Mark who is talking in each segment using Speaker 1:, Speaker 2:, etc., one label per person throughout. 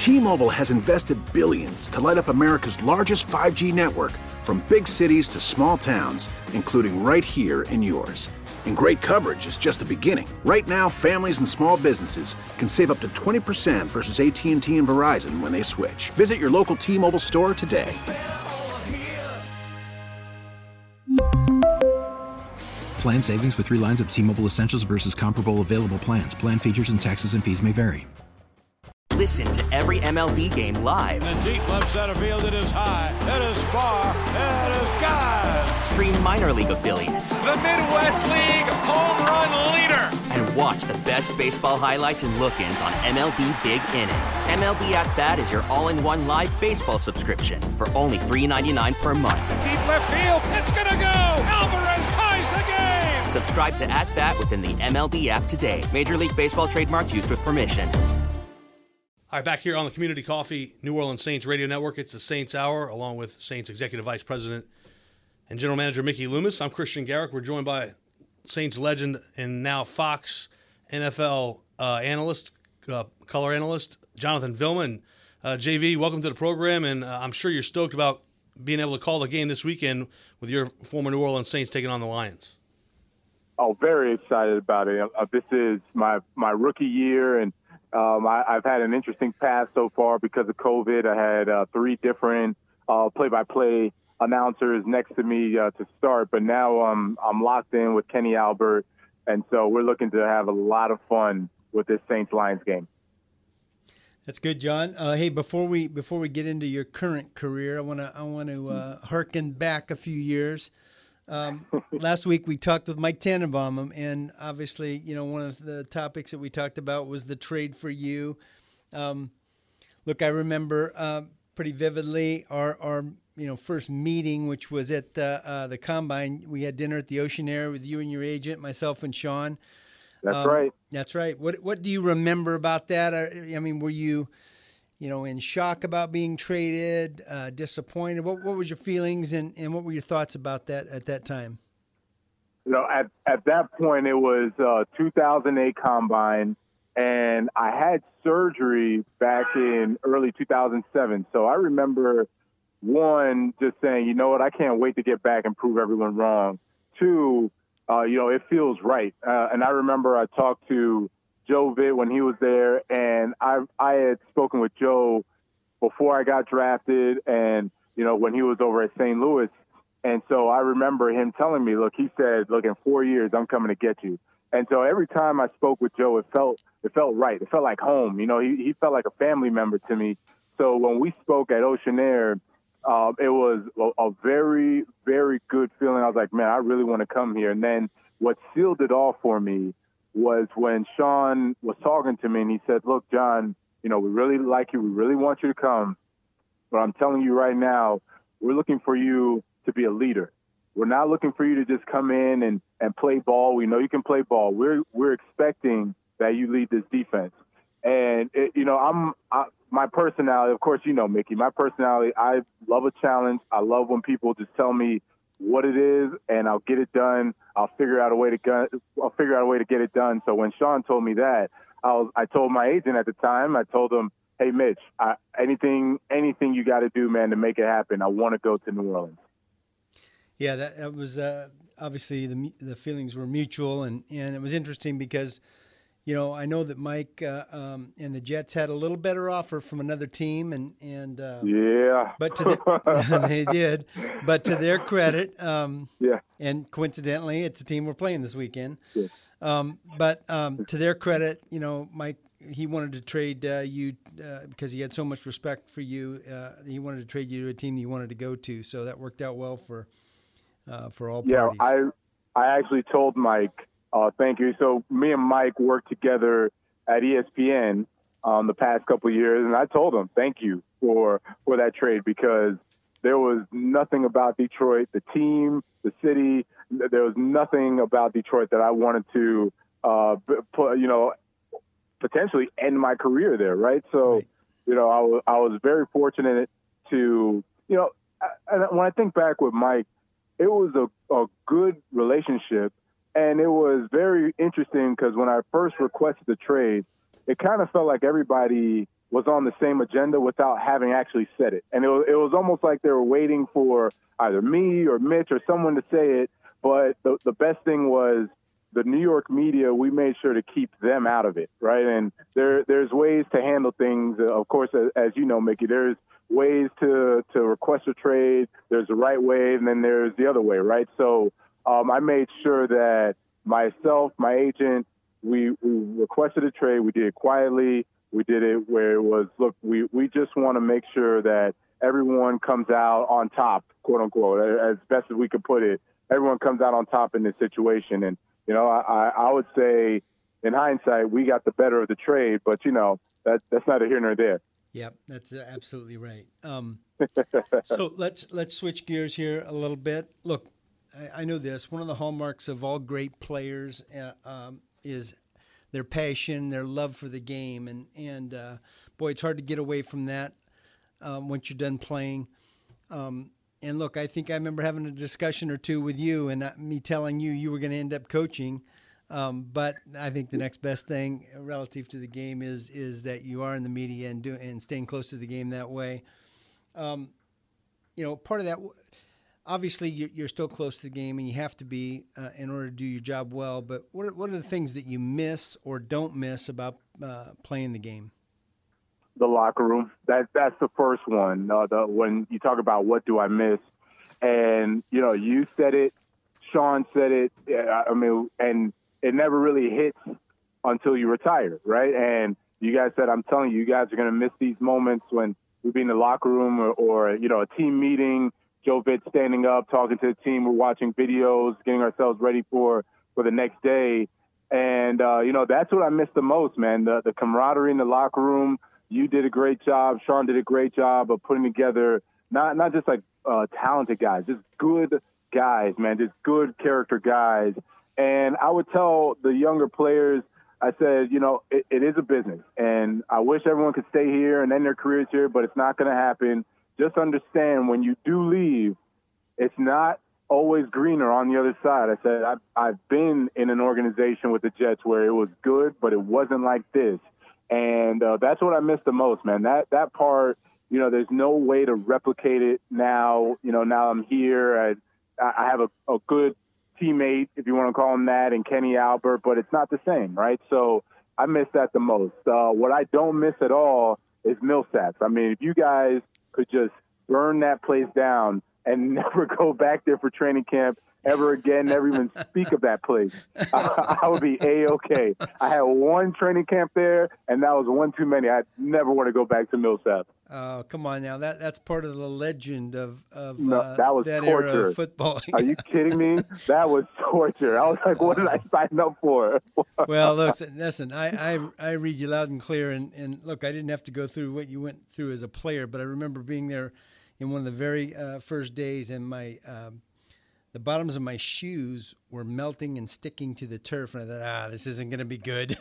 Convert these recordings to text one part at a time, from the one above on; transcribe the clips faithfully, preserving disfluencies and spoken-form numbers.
Speaker 1: T-Mobile has invested billions to light up America's largest five G network, from big cities to small towns, including right here in yours. And great coverage is just the beginning. Right now, families and small businesses can save up to twenty percent versus A T and T and Verizon when they switch. Visit your local T-Mobile store today.
Speaker 2: Plan savings with three lines of T-Mobile Essentials versus comparable available plans. Plan features and taxes and fees may vary.
Speaker 3: Listen to every M L B game live.
Speaker 4: In the deep left center field, it is high, it is far, it is gone.
Speaker 3: Stream minor league affiliates.
Speaker 5: The Midwest League home run leader.
Speaker 3: And watch the best baseball highlights and look-ins on M L B Big Inning. M L B At Bat is your all-in-one live baseball subscription for only three dollars and ninety-nine cents per month.
Speaker 5: Deep left field, it's gonna go. Alvarez ties the game.
Speaker 3: Subscribe to At Bat within the M L B app today. Major League Baseball trademarks used with permission.
Speaker 6: All right, back here on the Community Coffee New Orleans Saints Radio Network, it's the Saints Hour, along with Saints Executive Vice President and General Manager Mickey Loomis. I'm Christian Garrick. We're joined by Saints legend and now Fox N F L uh, analyst, uh, color analyst, Jonathan Vilma. Uh, J V, welcome to the program, and uh, I'm sure you're stoked about being able to call the game this weekend with your former New Orleans Saints taking on the Lions.
Speaker 7: Oh, very excited about it. Uh, this is my, my rookie year, and Um, I, I've had an interesting path so far because of COVID. I had uh, three different uh, play-by-play announcers next to me uh, to start, but now um, I'm locked in with Kenny Albert, and so we're looking to have a lot of fun with this Saints-Lions game.
Speaker 8: That's good, John. Uh, hey, before we before we get into your current career, I want to I want to uh, harken back a few years. Um, last week we talked with Mike Tannenbaum, and obviously, you know, one of the topics that we talked about was the trade for you. Um, look, I remember uh, pretty vividly our, our, you know, first meeting, which was at uh, uh, the Combine. We had dinner at the Oceanaire with you and your agent, myself and Sean.
Speaker 7: That's
Speaker 8: um,
Speaker 7: right.
Speaker 8: That's right. What What do you remember about that? I, I mean, were you, you know, in shock about being traded, uh, disappointed? What What was your feelings, and, and what were your thoughts about that at that time?
Speaker 7: You know, at, at that point, it was uh, two thousand eight Combine, and I had surgery back in early two thousand seven. So I remember, one, just saying, you know what, I can't wait to get back and prove everyone wrong. Two, uh, you know, it feels right. Uh, and I remember I talked to Joe Vitt when he was there, and I I had spoken with Joe before I got drafted, and you know when he was over at Saint Louis, and so I remember him telling me, look, he said, look, in four years I'm coming to get you, and so every time I spoke with Joe, it felt it felt right, it felt like home, you know, he he felt like a family member to me. So when we spoke at Oceanaire, uh, it was a, a very very good feeling. I was like, man, I really want to come here, and then what sealed it all for me was when Sean was talking to me, and he said, look, John, you know, we really like you. We really want you to come. But I'm telling you right now, we're looking for you to be a leader. We're not looking for you to just come in and, and play ball. We know you can play ball. We're we're expecting that you lead this defense. And, it, you know, I'm I, my personality, of course, you know, Mickey, my personality, I love a challenge. I love when people just tell me what it is, and I'll get it done. I'll figure out a way to get, I'll figure out a way to get it done. So when Sean told me that, I was, I told my agent at the time, I told him, hey, Mitch, I, anything, anything you got to do, man, to make it happen. I want to go to New Orleans.
Speaker 8: Yeah, that, that was uh, obviously the the feelings were mutual, and, and it was interesting because, you know, I know that Mike uh, um, and the Jets had a little better offer from another team, and and uh,
Speaker 7: yeah,
Speaker 8: but to the, they did, but to their credit, um,
Speaker 7: yeah,
Speaker 8: and coincidentally, it's a team we're playing this weekend.
Speaker 7: Yeah.
Speaker 8: Um, but um, to their credit, you know, Mike, he wanted to trade uh, you uh, because he had so much respect for you. Uh, he wanted to trade you to a team that you wanted to go to, so that worked out well for uh, for all parties.
Speaker 7: Yeah, I I actually told Mike. Uh, thank you. So me and Mike worked together at E S P N um, the past couple of years, and I told him thank you for for that trade because there was nothing about Detroit, the team, the city. There was nothing about Detroit that I wanted to, uh, put, you know, potentially end my career there, right? So,
Speaker 8: right.
Speaker 7: you know, I was I was very fortunate to, you know, and when I think back with Mike, it was a, a good relationship. And it was very interesting because when I first requested the trade, it kind of felt like everybody was on the same agenda without having actually said it. And it was, it was almost like they were waiting for either me or Mitch or someone to say it. But the, the best thing was the New York media, we made sure to keep them out of it, right? And there there's ways to handle things. Of course, as, as you know, Mickey, there's ways to, to request a trade. There's the right way, and then there's the other way, right? So um, I made sure that myself, my agent, we, we requested a trade. We did it quietly. We did it where it was, look, we, we just want to make sure that everyone comes out on top, quote unquote, as best as we could put it. Everyone comes out on top in this situation. And, you know, I, I would say in hindsight, we got the better of the trade, but, you know, that, that's neither here nor there.
Speaker 8: Yep, that's uh, absolutely right. Um, so let's let's switch gears here a little bit. Look, I, I know this. One of the hallmarks of all great players uh, um, is their passion, their love for the game. And, and uh, boy, it's hard to get away from that um, once you're done playing. Um, and, look, I think I remember having a discussion or two with you and me telling you you were going to end up coaching. Um, but I think the next best thing relative to the game is is that you are in the media and, do, and staying close to the game that way. Um, you know, part of that, obviously you're, you're still close to the game and you have to be uh, in order to do your job well. But what are, what are the things that you miss or don't miss about uh, playing the game?
Speaker 7: The locker room. That that's the first one. Uh, the, when you talk about what do I miss, and you know, you said it, Sean said it. I mean, and it never really hits until you retire, right? And you guys said, I'm telling you, you guys are going to miss these moments when we be in the locker room or, or, you know, a team meeting, Joe Vitt standing up, talking to the team. We're watching videos, getting ourselves ready for, for the next day. And, uh, you know, that's what I miss the most, man, the, the camaraderie in the locker room. You did a great job. Sean did a great job of putting together not, not just like uh, talented guys, just good guys, man, just good character guys. And I would tell the younger players, I said, you know, it, it is a business, and I wish everyone could stay here and end their careers here, but it's not going to happen. Just understand when you do leave, it's not always greener on the other side. I said, I've, I've been in an organization with the Jets where it was good, but it wasn't like this. And uh, that's what I miss the most, man. That that part, you know, there's no way to replicate it now. You know, now I'm here. I, I have a, a good teammate, if you want to call him that, and Kenny Albert, but it's not the same, right? So I miss that the most. Uh, what I don't miss at all is Millsaps. I mean, if you guys could just burn that place down and never go back there for training camp ever again, never even speak of that place, I, I would be A-okay. I had one training camp there, and that was one too many. I'd never want to go back to Millsaps.
Speaker 8: Oh, come on now. That that's part of the legend of, of
Speaker 7: no,
Speaker 8: uh,
Speaker 7: that, was
Speaker 8: that
Speaker 7: torture.
Speaker 8: era of football.
Speaker 7: Are you kidding me? That was torture. I was like, what did I sign up for?
Speaker 8: Well, listen, listen. I, I I read you loud and clear, and, and look, I didn't have to go through what you went through as a player, but I remember being there in one of the very uh, first days, and my um, the bottoms of my shoes were melting and sticking to the turf, and I thought, ah, this isn't going to be good.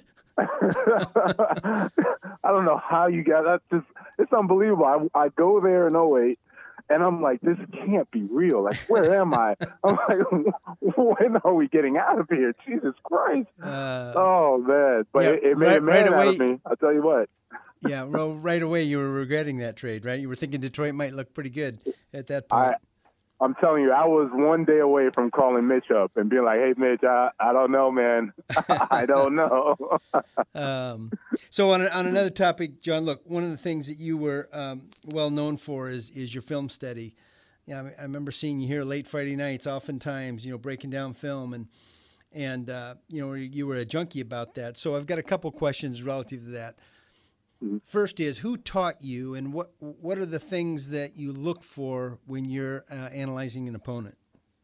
Speaker 7: I don't know how you got that. Just, it's unbelievable. I, I go there in oh eight, and I'm like, this can't be real. Like, where am I? I'm like, when are we getting out of here? Jesus Christ. Uh, oh, man. But
Speaker 8: yeah,
Speaker 7: it, it made
Speaker 8: right,
Speaker 7: a man
Speaker 8: right away,
Speaker 7: out of me. I'll tell you what.
Speaker 8: Yeah, well, right away you were regretting that trade, right? You were thinking Detroit might look pretty good at that point.
Speaker 7: I, I'm telling you, I was one day away from calling Mitch up and being like, hey, Mitch, I, I don't know, man. I don't know.
Speaker 8: um, so on, a, on another topic, John, look, one of the things that you were um, well known for is is your film study. Yeah, I, I remember seeing you here late Friday nights, oftentimes, you know, breaking down film, and, and uh, you know, you were a junkie about that. So I've got a couple questions relative to that. First is, who taught you, and what what are the things that you look for when you're uh, analyzing an opponent?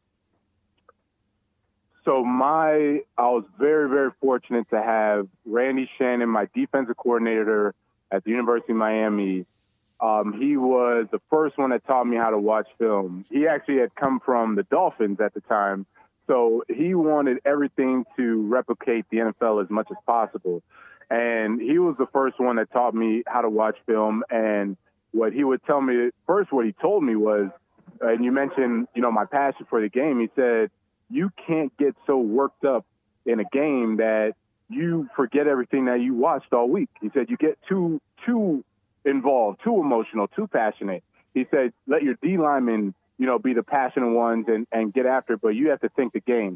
Speaker 7: So my, I was very, very fortunate to have Randy Shannon, my defensive coordinator at the University of Miami. Um, he was the first one that taught me how to watch film. He actually had come from the Dolphins at the time, so he wanted everything to replicate the N F L as much as possible. And he was the first one that taught me how to watch film. And what he would tell me, first what he told me was, and you mentioned, you know, my passion for the game, he said, you can't get so worked up in a game that you forget everything that you watched all week. He said, you get too, too involved, too emotional, too passionate. He said, let your D linemen, you know, be the passionate ones and, and get after it, but you have to think the game.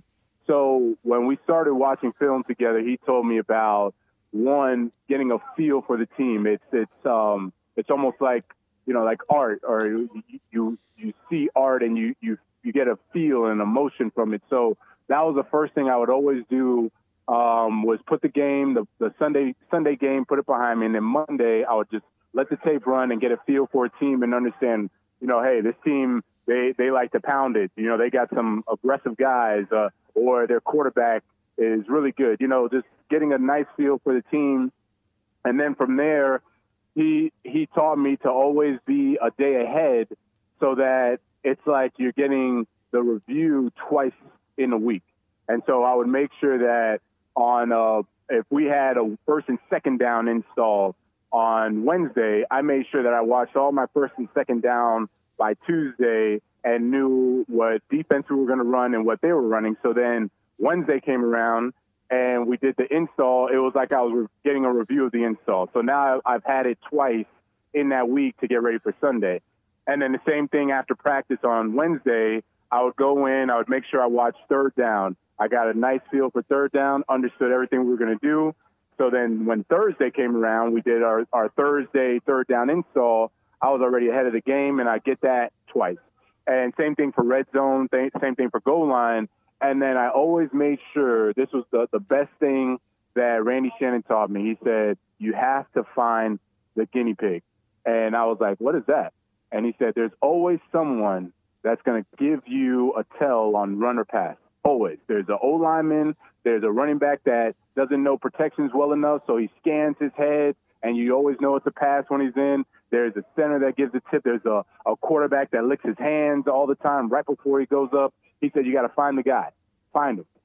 Speaker 7: So when we started watching film together, he told me about, one, getting a feel for the team. It's it's um it's almost like, you know, like art, or you you, you see art and you, you you get a feel and emotion from it. So that was the first thing I would always do, um, was put the game, the, the Sunday Sunday game, put it behind me, and then Monday I would just let the tape run and get a feel for a team and understand, you know, hey, this team, they, they like to pound it. You know, they got some aggressive guys, uh, or their quarterback is really good. You know, just getting a nice feel for the team. And then from there, he he taught me to always be a day ahead so that it's like you're getting the review twice in a week. And so I would make sure that on uh, if we had a first and second down install on Wednesday, I made sure that I watched all my first and second down by Tuesday and knew what defense we were going to run and what they were running. So then Wednesday came around and we did the install. It was like I was getting a review of the install. So now I've had it twice in that week to get ready for Sunday. And then the same thing after practice on Wednesday, I would go in, I would make sure I watched third down. I got a nice feel for third down, understood everything we were going to do. So then when Thursday came around, we did our, our Thursday third down install. I was already ahead of the game, and I get that twice. And same thing for red zone, same thing for goal line. And then I always made sure, this was the, the best thing that Randy Shannon taught me. He said, you have to find the guinea pig. And I was like, what is that? And he said, there's always someone that's going to give you a tell on run or pass. Always. There's an O-lineman. There's a running back that doesn't know protections well enough, so he scans his head, and you always know it's a pass when he's in. There's a center that gives a tip. There's a, a quarterback that licks his hands all the time right before he goes up. He said, you got to find the guy. Find him.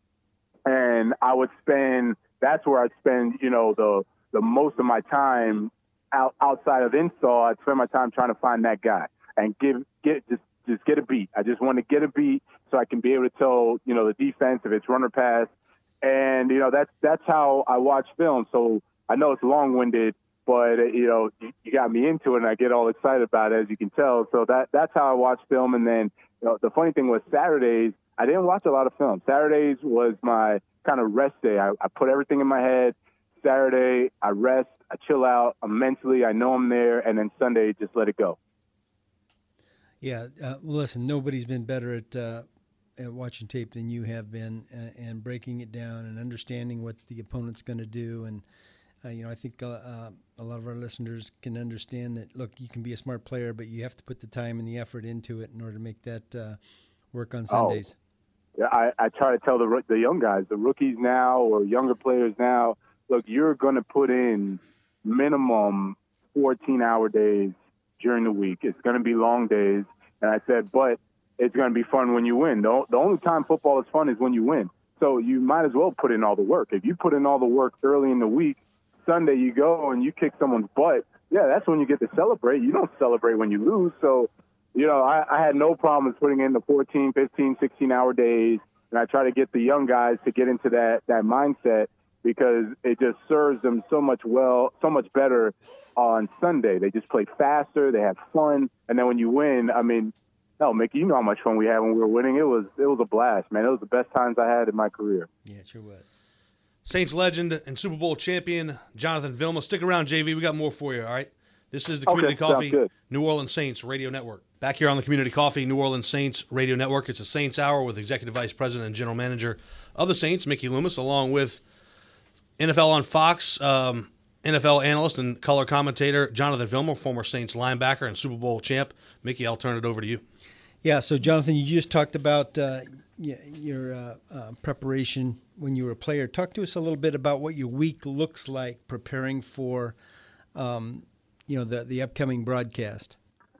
Speaker 7: And I would spend – that's where I'd spend, you know, the the most of my time out, outside of install. I'd spend my time trying to find that guy and give get just just get a beat. I just want to get a beat so I can be able to tell, you know, the defense if it's run or pass. And, you know, that's that's how I watch film. So I know it's long-winded, but, you know, you, you got me into it, and I get all excited about it, as you can tell. So that that's how I watch film. And then, you know, the funny thing was Saturdays, I didn't watch a lot of film. Saturdays was my kind of rest day. I, I put everything in my head. Saturday, I rest, I chill out. I'm mentally, I know I'm there. And then Sunday, just let it go.
Speaker 8: Yeah, uh, listen, nobody's been better at uh, at watching tape than you have been, uh, and breaking it down and understanding what the opponent's going to do. And, uh, you know, I think uh, uh, a lot of our listeners can understand that, look, you can be a smart player, but you have to put the time and the effort into it in order to make that uh, work on Sundays.
Speaker 7: Oh. Yeah, I, I try to tell the the young guys, the rookies now or younger players now, look, you're going to put in minimum fourteen-hour days during the week. It's going to be long days. And I said, but it's going to be fun when you win. The, the only time football is fun is when you win. So you might as well put in all the work. If you put in all the work early in the week, Sunday you go and you kick someone's butt, yeah, that's when you get to celebrate. You don't celebrate when you lose. So, you know, I, I had no problems putting in the fourteen, fifteen, sixteen-hour days, and I try to get the young guys to get into that, that mindset, because it just serves them so much well, so much better on Sunday. They just play faster, they have fun, and then when you win, I mean, hell, Mickey, you know how much fun we had when we were winning. It was it was a blast, man. It was the best times I had in my career.
Speaker 8: Yeah, it sure was.
Speaker 6: Saints legend and Super Bowl champion Jonathan Vilma. Stick around, J V. We got more for you, all right? This is the Community
Speaker 7: Okay,
Speaker 6: Coffee New Orleans Saints Radio Network. Back here on the Community Coffee New Orleans Saints Radio Network, it's a Saints Hour with Executive Vice President and General Manager of the Saints, Mickey Loomis, along with N F L on Fox, um, N F L analyst and color commentator Jonathan Vilma, former Saints linebacker and Super Bowl champ. Mickey, I'll turn it over to you.
Speaker 8: Yeah, so Jonathan, you just talked about uh, your uh, uh, preparation when you were a player. Talk to us a little bit about what your week looks like preparing for, um, you know, the the upcoming broadcast.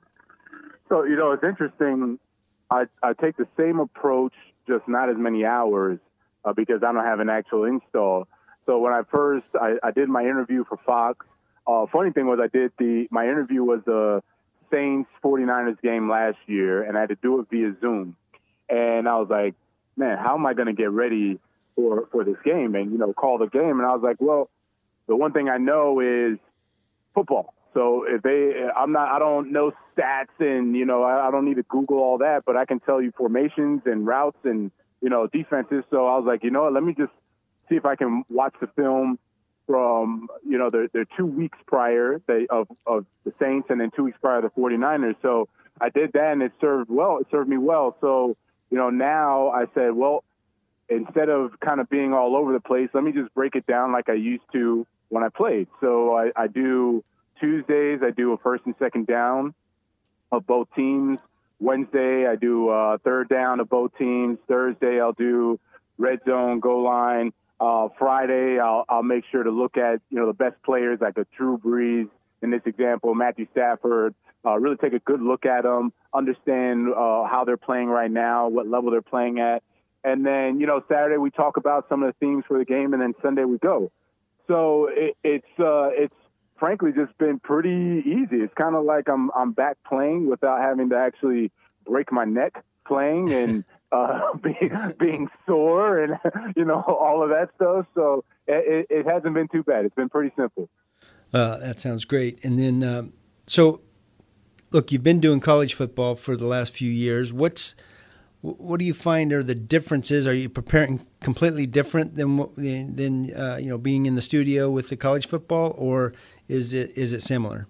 Speaker 7: So, you know, it's interesting. I, I take the same approach, just not as many hours, uh, because I don't have an actual install. So when I first, I, I did my interview for Fox. Uh, funny thing was I did the, my interview was the Saints forty-niners game last year, and I had to do it via Zoom. And I was like, man, how am I going to get ready for, for this game and, you know, call the game? And I was like, well, the one thing I know is football. So if they, I'm not, I don't know stats and, you know, I, I don't need to Google all that, but I can tell you formations and routes and, you know, defenses. So I was like, you know what, let me just see if I can watch the film from, you know, they're, they're two weeks prior they, of, of the Saints and then two weeks prior the 49ers. So I did that and it served well. It served me well. So, you know, now I said, well, instead of kind of being all over the place, let me just break it down like I used to when I played. So I, I do Tuesdays, I do a first and second down of both teams. Wednesday, I do uh, third down of both teams. Thursday, I'll do red zone, goal line. Uh, Friday, I'll, I'll make sure to look at, you know, the best players like a Drew Brees, in this example, Matthew Stafford, uh, really take a good look at them, understand uh, how they're playing right now, what level they're playing at. And then, you know, Saturday we talk about some of the themes for the game, and then Sunday we go. So it, it's uh, it's frankly just been pretty easy. It's kind of like I'm I'm back playing without having to actually break my neck playing and uh, being, being sore and, you know, all of that stuff. So it, it hasn't been too bad. It's been pretty simple.
Speaker 8: Uh, that sounds great. And then, um, so, look, you've been doing college football for the last few years. What's what do you find are the differences? Are you preparing completely different than than uh, you know, being in the studio with the college football, or is it is it similar?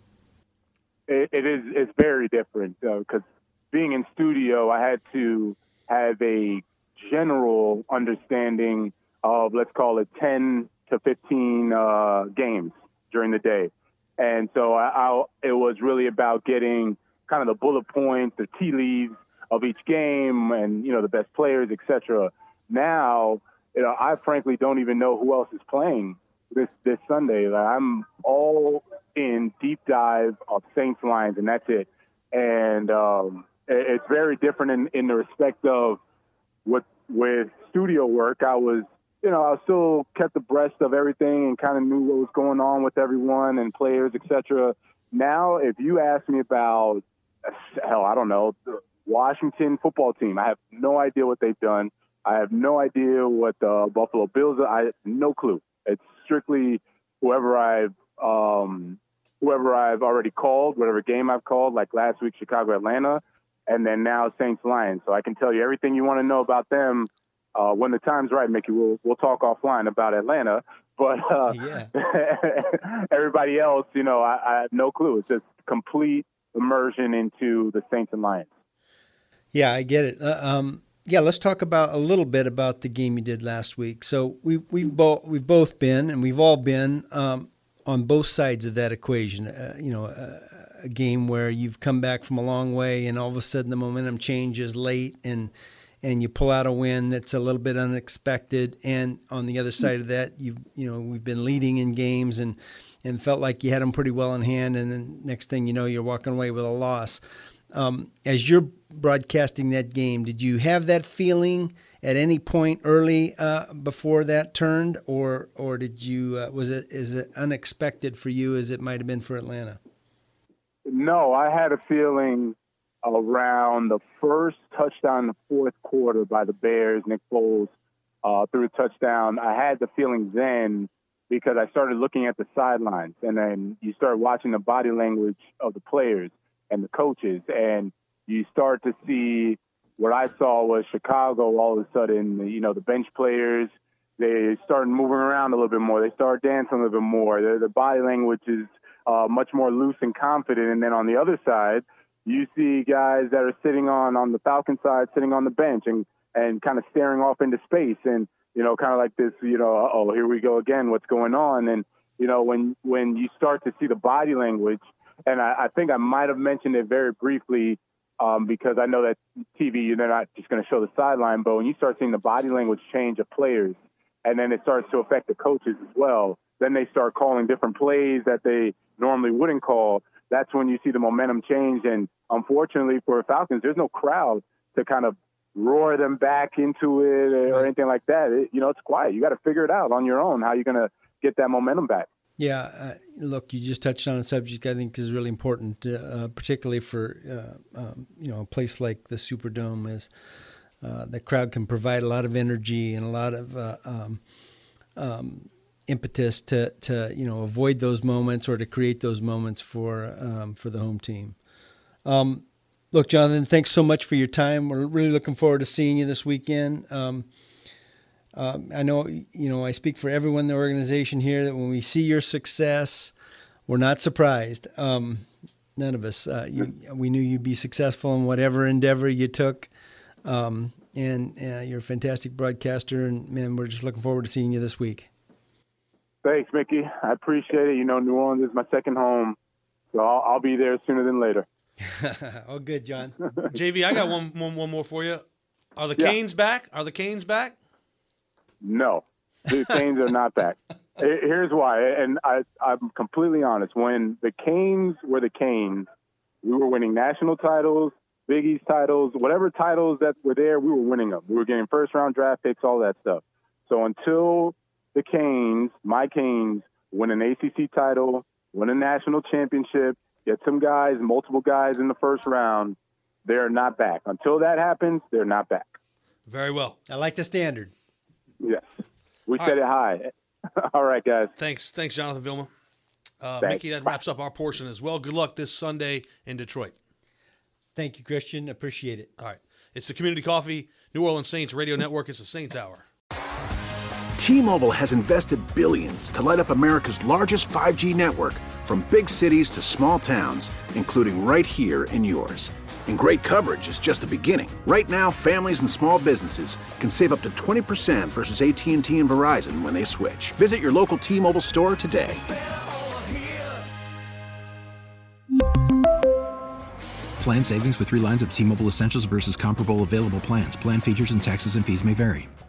Speaker 7: It, it is. It's very different because uh, being in studio, I had to have a general understanding of, let's call it, ten to fifteen uh, games during the day. And so I, I, it was really about getting kind of the bullet points, the tea leaves of each game and, you know, the best players, et cetera. Now, you know, I frankly don't even know who else is playing this, this Sunday. Like, I'm all in deep dive of Saints Lions, and that's it. And um, it, it's very different in, in the respect of what with studio work, I was, you know, I still kept abreast of everything and kind of knew what was going on with everyone and players, et cetera. Now, if you ask me about, hell, I don't know, the Washington football team, I have no idea what they've done. I have no idea what the Buffalo Bills are. I have no clue. It's strictly whoever I've um, whoever I've already called, whatever game I've called, like last week, Chicago, Atlanta, and then now Saints Lions. So I can tell you everything you want to know about them. Uh, when the time's right, Mickey, we'll we'll talk offline about Atlanta. But uh,
Speaker 8: yeah.
Speaker 7: everybody else, you know, I, I have no clue. It's just complete immersion into the Saints and Lions.
Speaker 8: Yeah, I get it. Uh, um, yeah, let's talk about a little bit about the game you did last week. So we we've both we've both been, and we've all been um, on both sides of that equation. Uh, you know, uh, a game where you've come back from a long way, and all of a sudden the momentum changes late, and and you pull out a win that's a little bit unexpected. And on the other side of that, you've, you know, we've been leading in games and, and felt like you had them pretty well in hand. And then next thing you know, you're walking away with a loss. Um, as you're broadcasting that game, did you have that feeling at any point early uh, before that turned, or, or did you, uh, was it, is it unexpected for you as it might've been for Atlanta?
Speaker 7: No, I had a feeling around the first touchdown in the fourth quarter by the Bears. Nick Foles uh, threw a touchdown. I had the feeling then because I started looking at the sidelines, and then you start watching the body language of the players and the coaches, and you start to see what I saw was Chicago all of a sudden, you know, the bench players, they started moving around a little bit more. They started dancing a little bit more. The, the body language is uh, much more loose and confident. And then on the other side, you see guys that are sitting on, on the Falcon side, sitting on the bench and, and kind of staring off into space and, you know, kind of like this, you know, oh, here we go again, what's going on? And, you know, when, when you start to see the body language, and I, I think I might have mentioned it very briefly um, because I know that T V, they're not just going to show the sideline, but when you start seeing the body language change of players, and then it starts to affect the coaches as well, then they start calling different plays that they normally wouldn't call. That's when you see the momentum change. And unfortunately for Falcons, there's no crowd to kind of roar them back into it or anything like that. It, you know, it's quiet. You got to figure it out on your own, how you're going to get that momentum back.
Speaker 8: Yeah. Uh, look, you just touched on a subject I think is really important, uh, particularly for, uh, um, you know, a place like the Superdome is uh, the crowd can provide a lot of energy and a lot of, uh, um, um, impetus to to you know avoid those moments or to create those moments for um, for the home team. Um, look, Jonathan, thanks so much for your time. We're really looking forward to seeing you this weekend. Um, um, I know you know I speak for everyone in the organization here that when we see your success, we're not surprised. Um, none of us. Uh, you, we knew you'd be successful in whatever endeavor you took. Um, and uh, you're a fantastic broadcaster, and man, we're just looking forward to seeing you this week.
Speaker 7: Thanks, Mickey. I appreciate it. You know, New Orleans is my second home, so I'll, I'll be there sooner than later.
Speaker 8: Oh, good, John.
Speaker 6: J V, I got one, one, one more for you. Are the
Speaker 7: Yeah.
Speaker 6: Canes back? Are the Canes back?
Speaker 7: No, the Canes are not back. Here's why, and I, I'm completely honest. When the Canes were the Canes, we were winning national titles, Big East titles, whatever titles that were there, we were winning them. We were getting first-round draft picks, all that stuff. So until the Canes, my Canes, win an A C C title, win a national championship, get some guys, multiple guys in the first round, they're not back. Until that happens, they're not back.
Speaker 6: Very well.
Speaker 8: I like the standard.
Speaker 7: Yes. We
Speaker 6: All
Speaker 7: set
Speaker 6: right.
Speaker 7: it high. All right, guys.
Speaker 6: Thanks, thanks, Jonathan Vilma. Uh,
Speaker 7: Thanks.
Speaker 6: Mickey, that wraps up our portion as well. Good luck this Sunday in Detroit.
Speaker 8: Thank you, Christian. Appreciate it.
Speaker 6: All right. It's the Community Coffee New Orleans Saints Radio Network. It's the Saints Hour.
Speaker 1: T-Mobile has invested billions to light up America's largest five G network, from big cities to small towns, including right here in yours. And great coverage is just the beginning. Right now, families and small businesses can save up to twenty percent versus A T and T and Verizon when they switch. Visit your local T-Mobile store today.
Speaker 2: Plan savings with three lines of T-Mobile Essentials versus comparable available plans. Plan features and taxes and fees may vary.